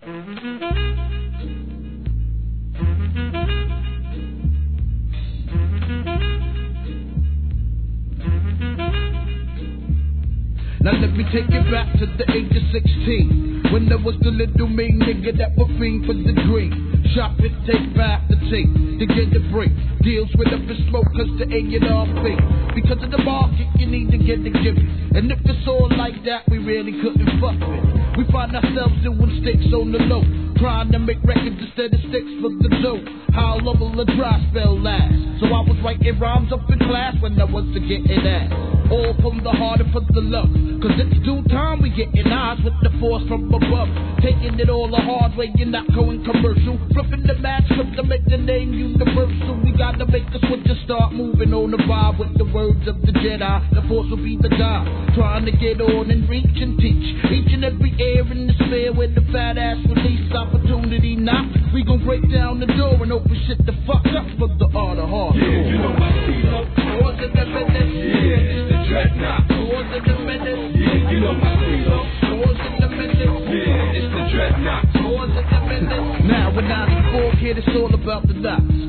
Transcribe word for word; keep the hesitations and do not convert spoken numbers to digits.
Now let me take it back to the age of sixteen, when there was the little mean nigga that would fiend for the dream. Shop it, take back the tape, to get the break. Deals with up and smoke cause the A and R fake. Because of the market you need to get the gift. And if it's all like that we really couldn't fuck with. We find ourselves doing sticks on the low, trying to make records instead of sticks for the dough. How long will a dry spell last? So I was writing rhymes up in class when I wasn't getting ass. All from the heart and for the love, cause it's due time we getting eyes with the force from above. Taking it all the hard way, you're not going commercial. Flipping the match up to make the name universal. We gotta make the switch and start moving on the vibe with the words of the Jedi. The force will be the guide, trying to get on and reach and teach each and every air in the sphere with the fat ass release opportunity. Now we gon' break down the door and open shit the fuck up for the art of hard. Yeah, you know my stilo. Wars in the business. Yeah, it's the dreadnought. Wars in the business. Yeah, you know my stilo. Wars in the business. Yeah, it's the dreadnought. Wars in the business. Now when I was a kid, it's all about the dots.